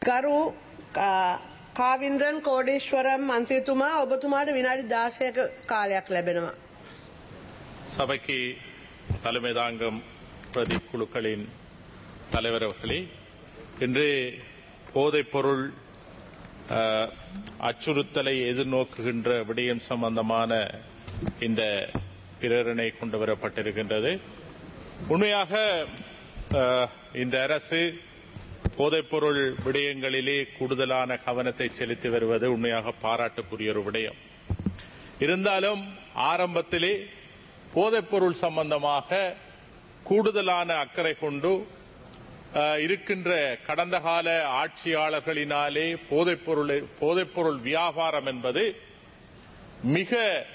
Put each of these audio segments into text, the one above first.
ගරු කාවින්ද්‍රන් කෝඩේශ්වරම් මන්ත්‍රීතුමා ඔබතුමාට විනාඩි 16ක කාලයක් ලැබෙනවා. சபைக்கு தலைமை தாங்கும் பிரதி குழுக்களின் தலைவர் அவர்களே, இன்று போதைப் பொருள் அச்சுறுத்தலை எதிர்நோக்குகின்ற விடயம் சம்பந்தமான இந்த பிரேரணை கொண்டு வரப்பட்டிருக்கின்றது. உண்மையாக இந்த அரசு போதைப்பொருள் விடயங்களிலே கூடுதலான கவனத்தை செலுத்தி வருவது உண்மையாக பாராட்டுக்குரிய ஒரு விடயம். இருந்தாலும் ஆரம்பத்திலே போதைப்பொருள் சம்பந்தமாக கூடுதலான அக்கறை கொண்டு இருக்கின்ற கடந்த கால ஆட்சியாளர்களினாலே போதைப்பொருள் வியாபாரம் என்பது மிக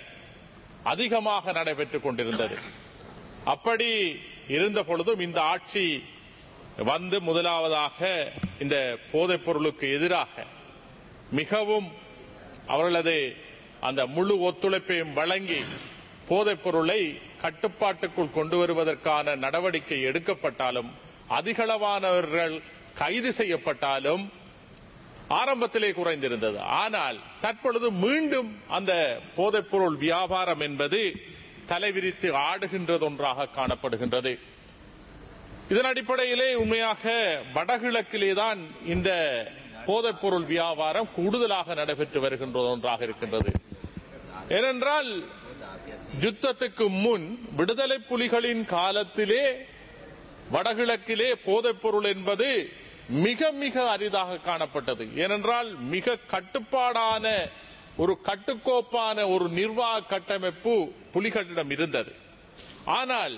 அதிகமாக நடைபெற்றுக் கொண்டிருந்தது. அப்படி இருந்த பொழுதும் இந்த ஆட்சி வந்து முதலாவதாக இந்த போதைப் பொருளுக்கு எதிராக மிகவும் அவர்களது அந்த முழு ஒத்துழைப்பையும் வழங்கி போதைப் பொருளை கட்டுப்பாட்டுக்குள் கொண்டு வருவதற்கான நடவடிக்கை எடுக்கப்பட்டாலும், அதிகளவானவர்கள் கைது செய்யப்பட்டாலும் ஆரம்பத்திலே குறைந்திருந்தது. ஆனால் தற்பொழுது மீண்டும் அந்த போதைப் பொருள் வியாபாரம் என்பது தலைவிரித்து ஆடுகின்றது ஒன்றாக காணப்படுகின்றது. இதன் அடிப்படையிலே உண்மையாக வடகிழக்கிலேதான் இந்த போதைப் பொருள் வியாபாரம் கூடுதலாக நடைபெற்று வருகின்ற ஒன்றாக இருக்கின்றது. ஏனென்றால் யுத்தத்துக்கு முன் விடுதலை புலிகளின் காலத்திலே வடகிழக்கிலே போதைப் பொருள் என்பது மிக மிக அரிதாக காணப்பட்டது. ஏனென்றால் மிக கட்டுப்பாடான ஒரு கட்டுக்கோப்பான ஒரு நிர்வாக கட்டமைப்பு புலிகளிடம் இருந்தது. ஆனால்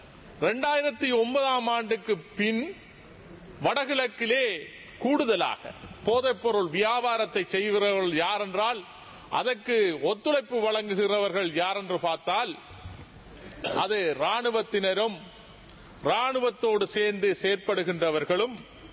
2009ஆம் ஆண்டுக்கு பின் வடகிழக்கிலே கூடுதலாக போதைப்பொருள் வியாபாரத்தை செய்கிறவர்கள் யார் என்றால், அதற்கு ஒத்துழைப்பு வழங்குகிறவர்கள் யார் என்று பார்த்தால் அது ராணுவத்தினரும் ராணுவத்தோடு சேர்ந்து செயற்படுகின்றவர்களும்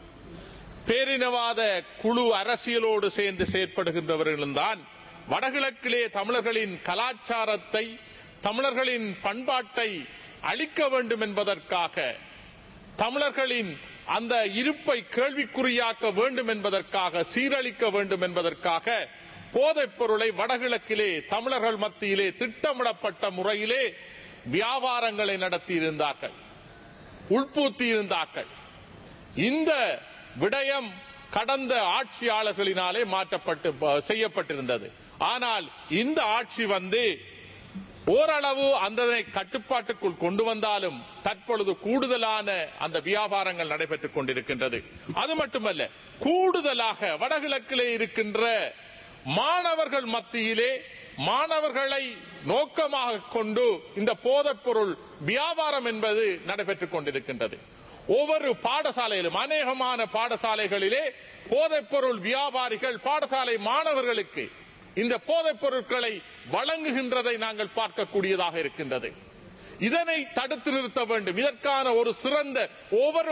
பேரினவாத குழு அரசியலோடு சேர்ந்து செயற்படுகின்றவர்களும் தான் வடகிழக்கிலே தமிழர்களின் கலாச்சாரத்தை, தமிழர்களின் பண்பாட்டை அழிக்க வேண்டும் என்பதற்காக, தமிழர்களின் அந்த இருப்பை கேள்விக்குறியாக்க வேண்டும் என்பதற்காக, சீரழிக்க வேண்டும் என்பதற்காக போதைப் பொருளை வடகிழக்கிலே தமிழர்கள் மத்தியிலே திட்டமிடப்பட்ட முறையிலே வியாபாரங்களை நடத்தியிருந்தார்கள், உள்பூத்தியிருந்தார்கள். இந்த விடயம் கடந்த ஆட்சியாளர்களினாலே செய்யப்பட்டிருந்தது. ஆனால் இந்த ஆட்சி வந்து ஓரளவு அந்த கட்டுப்பாட்டுக்குள் கொண்டு வந்தாலும் தற்பொழுது கூடுதலான அந்த வியாபாரங்கள் நடைபெற்றுக் கொண்டிருக்கின்றது. அது மட்டுமல்ல, கூடுதலாக வடகிழக்கிலே இருக்கின்ற மாணவர்கள் மத்தியிலே மாணவர்களை நோக்கமாக கொண்டு இந்த போதைப் பொருள் வியாபாரம் என்பது நடைபெற்றுக் கொண்டிருக்கின்றது. ஒவ்வொரு பாடசாலையிலும், அநேகமான பாடசாலைகளிலே போதைப் பொருள் வியாபாரிகள் பாடசாலை மாணவர்களுக்கு இந்த போதைப் பொருட்களை வழங்குகின்றதை நாங்கள் பார்க்கக்கூடியதாக இருக்கின்றது. இதனை தடுத்து நிறுத்த வேண்டும். இதற்கான ஒரு சிறந்த ஒவ்வொரு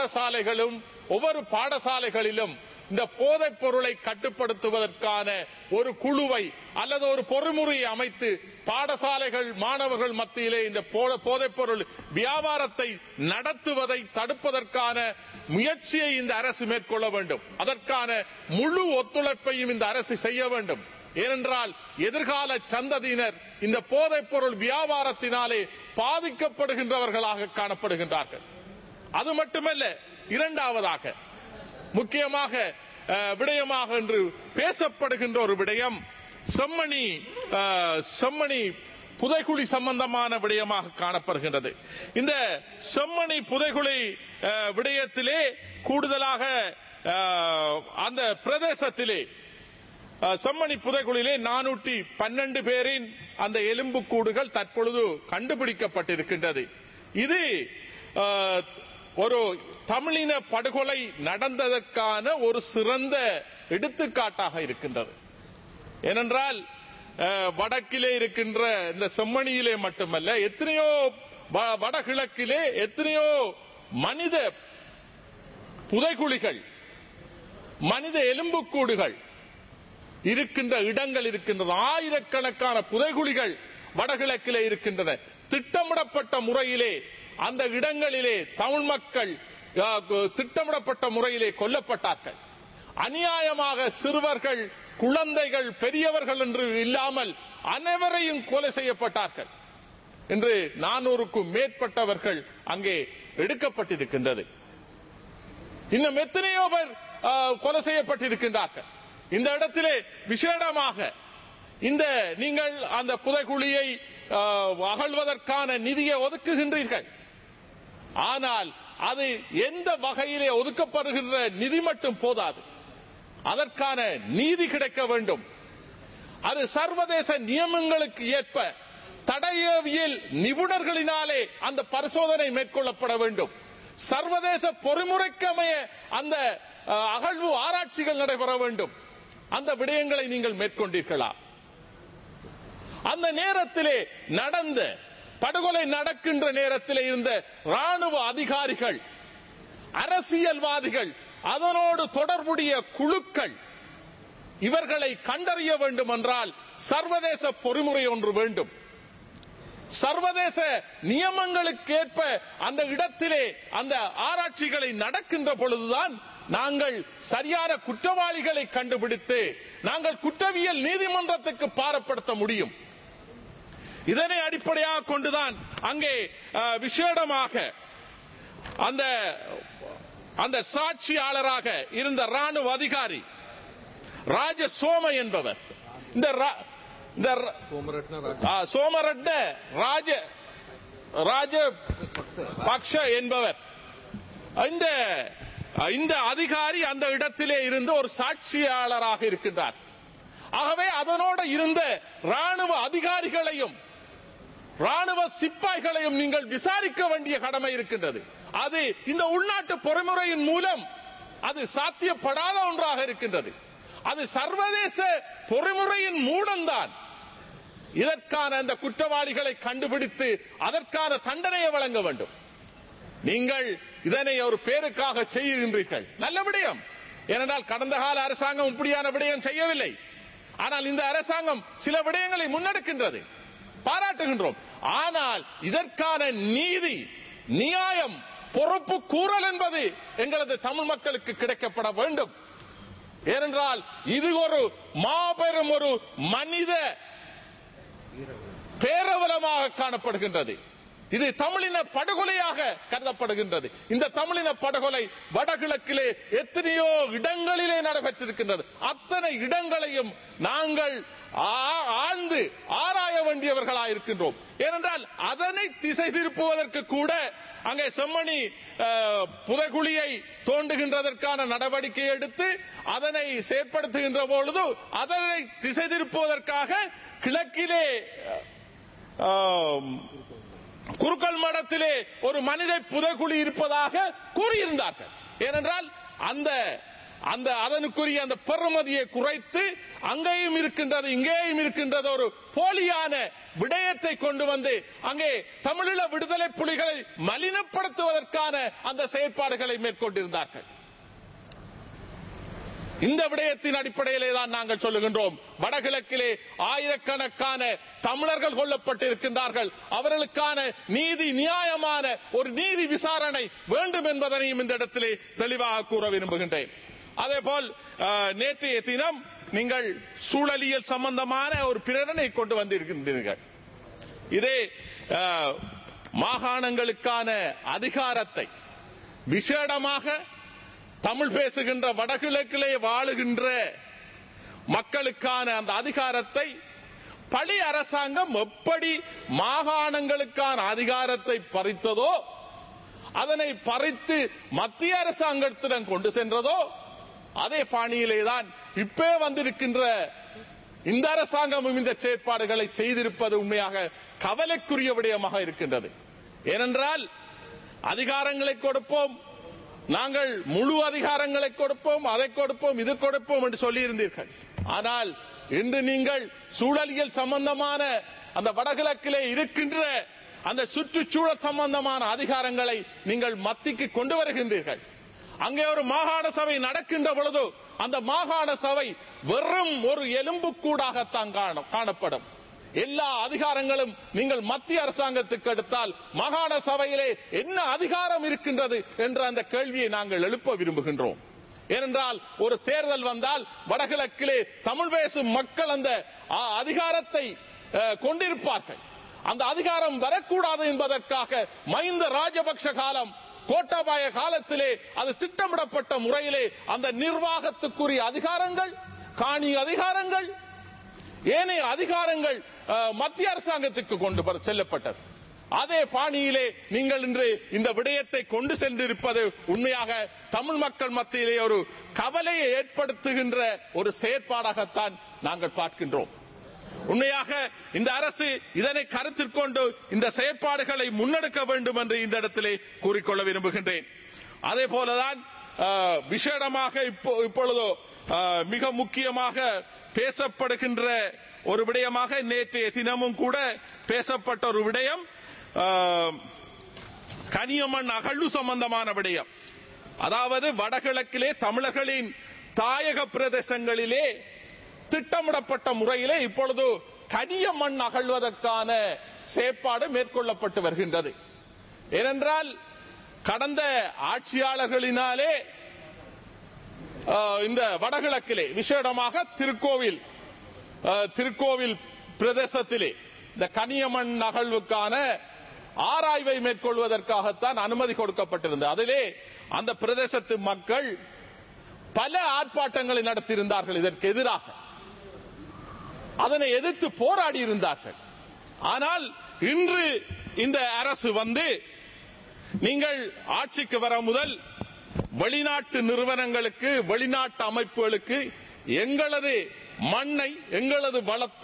பாடசாலைகளிலும் இந்த போதைப் பொருளை கட்டுப்படுத்துவதற்கான ஒரு குழுவை அல்லது ஒரு பொறிமுறையை அமைத்து பாடசாலைகள் மாணவர்கள் மத்தியிலே இந்த போதைப் பொருள் வியாபாரத்தை நடத்துவதை தடுப்பதற்கான முயற்சியை இந்த அரசு மேற்கொள்ள வேண்டும். அதற்கான முழு ஒத்துழைப்பையும் இந்த அரசு செய்ய வேண்டும். ஏனென்றால் எதிர்கால சந்ததியினர் இந்த போதைப் பொருள் வியாபாரத்தினாலே பாதிக்கப்படுகின்றவர்களாக காணப்படுகின்றார்கள். அது மட்டுமல்ல, இரண்டாவதாக முக்கியமாக விடயமாக என்று பேசப்படுகின்ற ஒரு விடயம் செம்மணி புதைகுழி சம்பந்தமான விடயமாக காணப்படுகின்றது. இந்த செம்மணி புதைகுழி விடயத்திலே கூடுதலாக அந்த பிரதேசத்திலே செம்மணி புதைகுழியிலே 412 பேரின் அந்த எலும்புக்கூடுகள் தற்பொழுது கண்டுபிடிக்கப்பட்டிருக்கின்றது. இது ஒரு தமிழின படுகொலை நடந்ததற்கான ஒரு சிறந்த எடுத்துக்காட்டாக இருக்கின்றது. ஏனென்றால் வடக்கிலே இருக்கின்ற இந்த செம்மணியிலே மட்டுமல்ல, எத்தனையோ வடகிழக்கிலே எத்தனையோ மனித புதைகுழிகள், மனித எலும்புக்கூடுகள் இருக்கின்ற இடங்கள் இருக்கின்றன. ஆயிரக்கணக்கான புதைகுழிகள் வடகிழக்கிலே இருக்கின்றன. திட்டமிடப்பட்ட முறையிலே அந்த இடங்களிலே தமிழ் மக்கள் திட்டமிடப்பட்ட முறையிலே கொல்லப்பட்டார்கள். அநியாயமாக சிறுவர்கள், குழந்தைகள், பெரியவர்கள் என்று இல்லாமல் அனைவரையும் கொலை செய்யப்பட்டார்கள் என்று 400க்கும் மேற்பட்டவர்கள் அங்கே எடுக்கப்பட்டிருக்கின்றது. இன்னும் எத்தனையோ பேர் கொலை செய்யப்பட்டிருக்கின்றார்கள். இந்த இடத்திலே விசேடமாக இந்த நீங்கள் அந்த புதைகுழியை அகழ்வதற்கான நிதியை ஒதுக்குகின்றீர்கள். ஆனால் அது எந்த வகையிலே ஒதுக்கப்படுகின்ற நிதி மட்டும் போதாது, அதற்கான நீதி கிடைக்க வேண்டும். அது சர்வதேச நியமங்களுக்கு ஏற்ப தடயவியல் நிபுணர்களினாலே அந்த பரிசோதனை மேற்கொள்ளப்பட வேண்டும். சர்வதேச பொறிமுறைக்கமைய அந்த அகழ்வு ஆராய்ச்சிகள் நடைபெற வேண்டும். அந்த விடயங்களை நீங்கள் மேற்கொண்டீர்களா? அந்த நேரத்திலே நடந்த படுகொலை நடக்கின்ற நேரத்தில் இருந்த ராணுவ அதிகாரிகள், அரசியல்வாதிகள், அதனோடு தொடர்புடைய குழுக்கள், இவர்களை கண்டறிய வேண்டும் என்றால் சர்வதேச பொறிமுறை ஒன்று வேண்டும். சர்வதேச நியமங்களுக்கேற்ப அந்த இடத்திலே அந்த ஆராய்ச்சிகளை நடக்கின்ற பொழுதுதான் நாங்கள் சரியான குற்றவாளிகளை கண்டுபிடித்து நாங்கள் குற்றவியல் நீதிமன்றத்துக்கு பாரப்படுத்த முடியும். இதனை அடிப்படையாக கொண்டுதான் அங்கே விசேடமாக அந்த சாட்சியாளராக இருந்த ராணுவ அதிகாரி ராஜசோம என்பவர், இந்த சோமரட்ன ராஜபக்ஷ என்பவர், இந்த அதிகாரி அந்த இடத்திலே இருந்து ஒரு சாட்சியாளராக இருக்கின்றார். ஆகவே அதனோடு இருந்த ராணுவ அதிகாரிகளையும் ராணுவ சிப்பாய்களையும் நீங்கள் விசாரிக்க வேண்டிய கடமை இருக்கின்றது. அது இந்த உள்நாட்டு பொறிமுறையின் மூலம் அது சாத்தியப்படாத ஒன்றாக இருக்கின்றது. அது சர்வதேச பொறிமுறையின் மூலம்தான் இதற்கான அந்த குற்றவாளிகளை கண்டுபிடித்து அதற்கான தண்டனையை வழங்க வேண்டும். நீங்கள் இதனை ஒரு பேருக்காக செய்கின்றீர்கள், நல்ல விடயம். ஏனென்றால் கடந்த கால அரசாங்கம் இப்படியான விடயம் செய்யவில்லை. ஆனால் இந்த அரசாங்கம் சில விடயங்களை முன்னெடுக்கின்றது, பாராட்டுகின்றோம். ஆனால் இதற்கான நீதி, நியாயம், பொறுப்பு கூறல் என்பது எங்களது தமிழ் மக்களுக்கு கிடைக்கப்பட வேண்டும். ஏனென்றால் இது ஒரு மாபெரும் ஒரு மனித பேரவலமாக காணப்படுகின்றது. இது தமிழின படுகொலையாக கருதப்படுகின்றது. இந்த தமிழின படுகொலை வடகிழக்கிலே எத்தனையோ இடங்களிலே நடைபெற்றிருக்கின்றது. அத்தனை இடங்களையும் நாங்கள் ஆழ்ந்து ஆராய வேண்டியவர்களாக இருக்கின்றோம். ஏனென்றால் அதனை திசை திருப்புவதற்கு கூட அங்கே செம்மணி புதைகுழியை தோண்டுகின்றதற்கான நடவடிக்கை எடுத்து அதனை செயற்படுத்துகின்ற பொழுது அதனை திசை திருப்புவதற்காக கிழக்கிலே குருக்கள் மடத்திலே ஒரு மனித புதைகுழி இருப்பதாக கூறியிருந்தார்கள். ஏனென்றால் அதனுக்குரிய அந்த பெறுமதியை குறைத்து அங்கேயும் இருக்கின்றது இங்கேயும் இருக்கின்றது ஒரு போலியான விடயத்தை கொண்டு வந்து அங்கே தமிழீழ விடுதலை புலிகளை மலினப்படுத்துவதற்கான அந்த செயற்பாடுகளை மேற்கொண்டிருந்தார்கள். இந்த விடயத்தின் அடிப்படையிலே தான் நாங்கள் சொல்லுகின்றோம், வடகிழக்கிலே ஆயிரக்கணக்கான தமிழர்கள் கொல்லப்பட்டிருக்கின்றார்கள். அவர்களுக்கான நீதி, நியாயமான ஒரு நீதி விசாரணை வேண்டும் என்பதனையும் இந்த இடத்திலே தெளிவாக கூற விரும்புகின்றேன். அதேபோல் நேற்றைய தினம் நீங்கள் சூழலியல் சம்பந்தமான ஒரு பிரேரணை கொண்டு வந்திருக்கின்றீர்கள். இதே மாகாணங்களுக்கான அதிகாரத்தை விசேடமாக தமிழ் பேசுகின்ற வடகிழக்கிலே வாழுகின்ற மக்களுக்கான அந்த அதிகாரத்தை பழி அரசாங்கம் எப்படி மாகாணங்களுக்கான அதிகாரத்தை பறித்ததோ, அதனை பறித்து மத்திய அரசாங்கத்திடம் கொண்டு சென்றதோ, அதே பாணியிலேதான் இப்பே வந்திருக்கின்ற இந்த அரசாங்கமும் இந்த செயற்பாடுகளை செய்திருப்பது உண்மையாக கவலைக்குரிய விடயமாக இருக்கின்றது. ஏனென்றால் அதிகாரங்களை கொடுப்போம், நாங்கள் முழு அதிகாரங்களை கொடுப்போம், அதை கொடுப்போம், இது கொடுப்போம் என்று சொல்லியிருந்தீர்கள். ஆனால் இன்று நீங்கள் சூழலியல் சம்பந்தமான அந்த வடகிழக்கிலே இருக்கின்ற அந்த சுற்றுச்சூழல் சம்பந்தமான அதிகாரங்களை நீங்கள் மத்திக்கு கொண்டு வருகின்றீர்கள். அங்கே ஒரு மாகாண சபை நடக்கின்ற பொழுது அந்த மாகாண சபை வெறும் ஒரு எலும்புக்கூடாகத்தான் காணப்படும். எல்லா அதிகாரங்களும் நீங்கள் மத்திய அரசாங்கத்துக்கு எடுத்தால் மாகாண சபையிலே என்ன அதிகாரம் இருக்கின்றது என்ற அந்த கேள்வியை நாங்கள் எழுப்ப விரும்புகின்றோம். ஏனென்றால் ஒரு தேர்தல் வந்தால் வடகிழக்கிலே தமிழ் பேசும் மக்கள் அந்த அதிகாரத்தை கொண்டிருப்பார்கள். அந்த அதிகாரம் வரக்கூடாது என்பதற்காக மஹிந்த ராஜபக்ஷ காலம், கோட்டாபாய காலத்திலே அது திட்டமிடப்பட்ட முறையிலே அந்த நிர்வாகத்துக்குரிய அதிகாரங்கள், காணி அதிகாரங்கள், ஏனைய அதிகாரங்கள் மத்திய அரசாங்கத்துக்கு கொண்டு செல்லப்பட்டது. அதே பாணியிலே நீங்கள் இன்று இந்த விடயத்தை கொண்டு சென்றிருப்பது உண்மையாக தமிழ் மக்கள் மத்தியிலே ஒரு கவலையை ஏற்படுத்துகின்ற ஒரு செயற்பாடாகத்தான் நாங்கள் பார்க்கின்றோம். உண்மையாக இந்த அரசு இதனை கருத்தில் கொண்டு இந்த செயற்பாடுகளை முன்னெடுக்க வேண்டும் என்று இந்த இடத்திலே கூறிக்கொள்ள விரும்புகின்றேன். அதே போலதான் விசேடமாக இப்பொழுது மிக முக்கியமாக பேசப்படுகின்ற ஒரு விடயமாக நேற்றைய தினமும் கூட பேசப்பட்ட ஒரு விடயம் கனியமண் அகழ்வு சம்பந்தமான விடயம். அதாவது வடகிழக்கிலே தமிழர்களின் தாயக பிரதேசங்களிலே திட்டமிடப்பட்ட முறையிலே இப்பொழுது கனியமண் அகழ்வதற்கான செயற்பாடு மேற்கொள்ளப்பட்டு வருகின்றது. ஏனென்றால் கடந்த ஆட்சியாளர்களினாலே இந்த வடகிழக்கிலே விசேடமாக திருக்கோவில் பிரதேசத்திலே இந்த கனியமண் அகழ்வுக்கான ஆராய்வை மேற்கொள்வதற்காகத்தான் அனுமதி கொடுக்கப்பட்டிருந்தது. அதிலே அந்த பிரதேசத்து மக்கள் பல ஆர்ப்பாட்டங்களை நடத்தியிருந்தார்கள். இதற்கு எதிராக அதனை எதிர்த்து போராடி இருந்தார்கள். ஆனால் இன்று இந்த அரசு வந்து நீங்கள் ஆட்சிக்கு வர முதல் வெளிநாட்டு நிறுவனங்களுக்கு, வெளிநாட்டு அமைப்புகளுக்கு எங்களது மண்ணை, எங்களது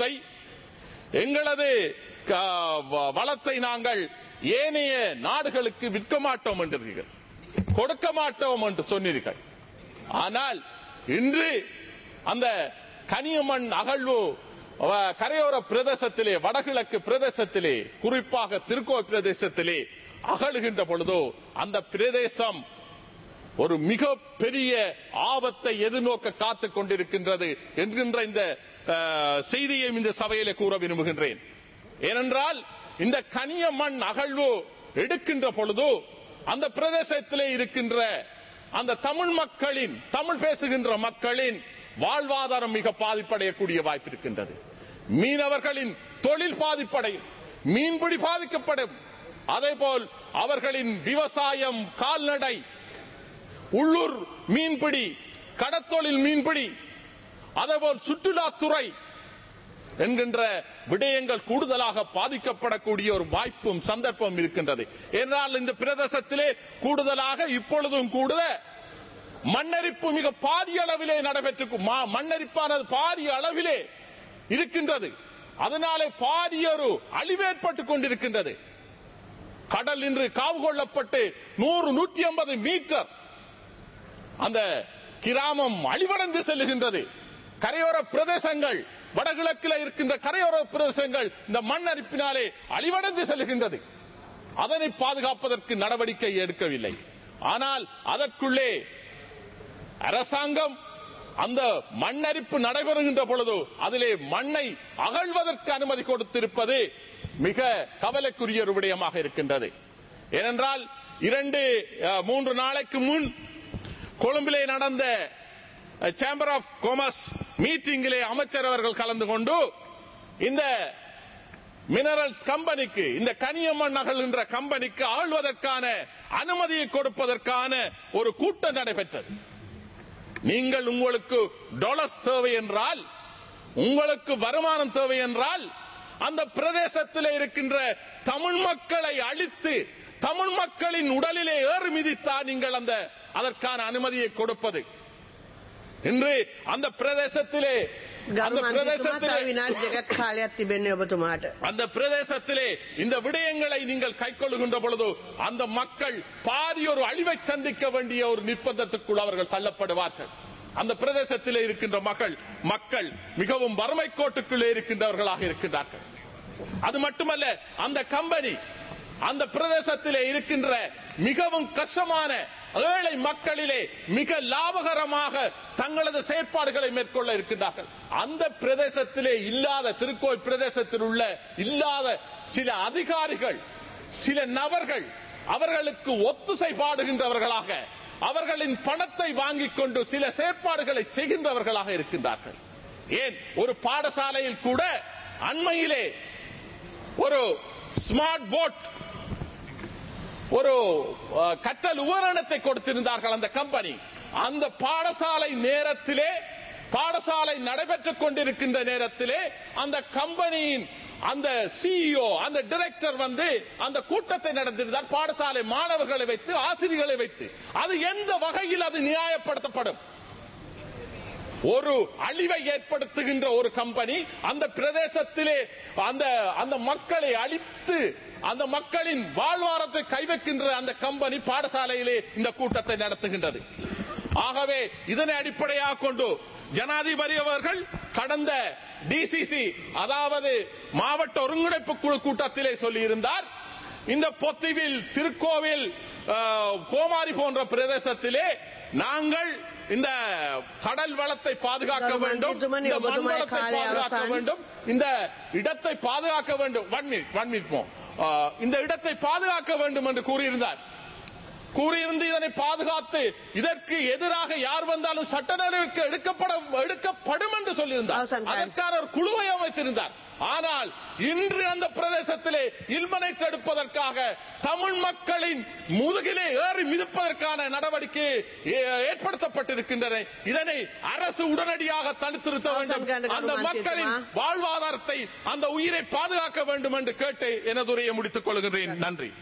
வளத்தை நாங்கள் ஏனைய நாடுகளுக்கு விற்க மாட்டோம் என்றீர்கள், கொடுக்க மாட்டோம் என்று சொன்னீர்கள். ஆனால் இன்று அந்த கனியமண் அகழ்வு கரையோர பிரதேசத்திலே, வடகிழக்கு பிரதேசத்திலே, குறிப்பாக திருக்கோவில் பிரதேசத்திலே அகழுகின்ற பொழுதோ அந்த பிரதேசம் ஒரு மிக பெரிய ஆபத்தை எதிர்நோக்க காத்துக் கொண்டிருக்கின்றது என்கின்ற இந்த செய்தியை இந்த சபையிலே கூற விரும்புகின்றேன். ஏனென்றால் இந்த கனியமண் அகழ்வு எடுக்கின்ற பொழுது அந்த பிரதேசத்திலே இருக்கின்ற அந்த தமிழ் மக்களின், தமிழ் பேசுகின்ற மக்களின் வாழ்வாதாரம் மிக பாதிப்படையக்கூடிய வாய்ப்பு இருக்கின்றது. மீனவர்களின் தொழில் பாதிப்படையும், மீன்பிடி பாதிக்கப்படும். அதேபோல் அவர்களின் விவசாயம், கால்நடை, உள்ளூர் மீன்பிடி, கடற்தொழில் மீன்பிடி, அதேபோல் சுற்றுலாத்துறை என்கின்ற விடயங்கள் கூடுதலாக பாதிக்கப்படக்கூடிய ஒரு வாய்ப்பும் சந்தர்ப்பம் இருக்கின்றது. என்றால் இந்த பிரதேசத்திலே கூடுதலாக இப்பொழுதும் கூட மண்ணரிப்பு மிக பாரிய அளவிலே நடைபெற்று, மண்ணரிப்பானது பாரிய அளவிலே இருக்கின்றது. அதனாலே பாரிய ஒரு அழிவு ஏற்பட்டுக் கொண்டிருக்கின்றது. கடல் இன்று காவு கொள்ளப்பட்டு 100-150 மீட்டர் அந்த கிராமம் அழிவடைந்து செல்லுகின்றது. கரையோர பிரதேசங்கள், வடகிழக்கில் இருக்கின்ற கரையோர பிரதேசங்கள் இந்த மண் அரிப்பினாலே அழிவடைந்து செல்லுகின்றது. அதனை பாதுகாப்பதற்கு நடவடிக்கை எடுக்கவில்லை. ஆனால் அதற்குள்ளே அரசாங்கம் அந்த மண்ணரிப்பு நடைபெறுகின்ற பொழுது அதிலே மண்ணை அகழ்வதற்கு அனுமதி கொடுத்திருப்பது மிக கவலைக்குரிய ஒரு விடயமாக இருக்கின்றது. ஏனென்றால் 2-3 நாளைக்கு முன் கொழும்பிலே நடந்த சேம்பர் ஆஃப் காமர்ஸ் மீட்டிங்கிலே அமைச்சர் அவர்கள் கலந்து கொண்டு இந்த மினரல்ஸ் கம்பெனிக்கு, இந்த கனியமண் அகழ்கின்ற கம்பெனிக்கு ஆழ்வதற்கான அனுமதியை கொடுப்பதற்கான ஒரு கூட்டம் நடைபெற்றது. நீங்கள் உங்களுக்கு டாலர்ஸ் தேவை என்றால், உங்களுக்கு வருமானம் தேவை என்றால் அந்த பிரதேசத்தில் இருக்கின்ற தமிழ் மக்களை அழித்து தமிழ் மக்களின் உடலிலே ஏறு மிதித்தான் நீங்கள் அதற்கான அனுமதியை கொடுப்பது. இன்று அந்த பிரதேசத்திலே அந்த பிரதேசத்திலே இந்த விடயங்களை நீங்கள் கைக்கொள்ளுகின்ற பொழுது அந்த மக்கள் பாரிய ஒரு அழிவை சந்திக்க வேண்டிய ஒரு நிர்பந்தத்துக்குள் அவர்கள் தள்ளப்படுவார்கள். அந்த பிரதேசத்திலே இருக்கின்ற மக்கள் மிகவும் வறுமை கோட்டுக்குள்ளே இருக்கின்றவர்களாக இருக்கின்றார்கள். அது மட்டுமல்ல, அந்த கம்பெனி அந்த பிரதேசத்திலே இருக்கின்ற மிகவும் கஷ்டமான ஏழை மக்களிலே மிக லாபகரமாக தங்களது செயற்பாடுகளை மேற்கொள்ள இருக்கின்றார்கள். அந்த பிரதேசத்திலே இல்லாத, திருக்கோவில் பிரதேசத்தில் உள்ள இல்லாத சில அதிகாரிகள், சில நபர்கள் அவர்களுக்கு ஒத்துசை பாடுகின்றவர்களாக, அவர்களின் பணத்தை வாங்கிக் கொண்டு சில செயற்பாடுகளை செய்கின்றவர்களாக இருக்கின்றார்கள். ஏன் ஒரு பாடசாலையில் கூட அண்மையிலே ஒரு ஸ்மார்ட் போர்ட் ஒரு கற்றல் உபகரணத்தை கொடுத்திருந்தார்கள் அந்த கம்பெனி. அந்த பாடசாலை நேரத்திலே பாடசாலை நடைபெற்றுக் கொண்டிருக்கின்ற நேரத்திலே அந்த கம்பெனியின் அந்த சிஇஓ அந்த டைரக்டர் வந்து அந்த கூட்டத்தை நடத்தியிருந்தார் பாடசாலை மாணவர்களை வைத்து ஆசிரியர்களை வைத்து. அது எந்த வகையில் அது நியாயப்படுத்தப்படும்? ஒரு அழிவை ஏற்படுத்துகின்ற ஒரு கம்பெனி அந்த பிரதேசத்திலே அந்த மக்களை அழித்து அந்த மக்களின் வாழ்வாரத்தை கைவைக்கின்ற அந்த கம்பெனி பாடசாலையிலே இந்த கூட்டத்தை நடத்துகின்றது. ஆகவே இதனை அடிப்படையாக கொண்டு ஜனாதிபதி அவர்கள் கடந்த டிசிசி அதாவது மாவட்ட ஒருங்கிணைப்பு குழு கூட்டத்திலே சொல்லியிருந்தார், இந்த பொத்திவில் திருக்கோவில் கோமாரி போன்ற பிரதேசத்திலே நாங்கள் இந்த கடல் வளத்தை பாதுகாக்க வேண்டும், இந்த மண் வளத்தை பாதுகாக்க வேண்டும், இந்த இடத்தை பாதுகாக்க வேண்டும், இந்த இடத்தை பாதுகாக்க வேண்டும் என்று கூறியிருந்தார். கூறியிருந்து இதனை பாதுகாத்து இதற்கு எதிராக யார் வந்தாலும் சட்ட நடவடிக்கை எடுக்கப்படும் என்று சொல்லியிருந்தார். அதற்கான ஒரு குழுவை அமைத்திருந்தார். ஆனால் இன்று அந்த பிரதேசத்திலே இல்மனை தடுப்பதற்காக தமிழ் மக்களின் முதுகிலே ஏறி மிதிப்பதற்கான நடவடிக்கை ஏற்படுத்தப்பட்டிருக்கின்றன. இதனை அரசு உடனடியாக தடுத்து நிறுத்த வேண்டும். அந்த மக்களின் வாழ்வாதாரத்தை அந்த உயிரை பாதுகாக்க வேண்டும் என்று கேட்டு எனது உரையை முடித்துக் கொள்கிறேன். நன்றி.